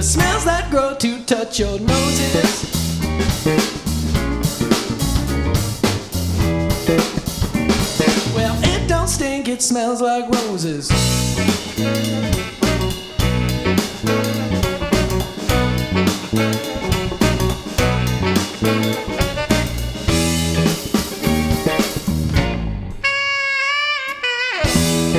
The smells that grow to touch your noses. Well, it don't stink, it smells like roses.